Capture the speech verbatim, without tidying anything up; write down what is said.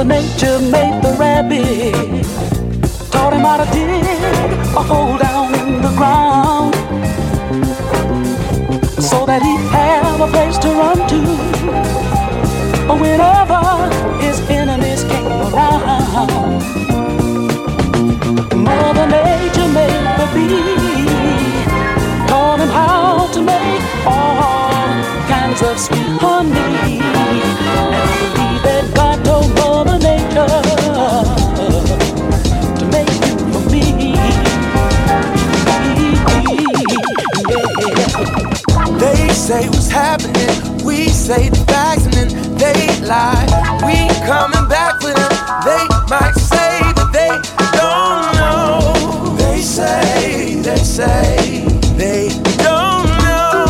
Mother Nature made the rabbit, taught him how to dig a hole down in the ground, so that he'd have a place to run to whenever his enemies came around.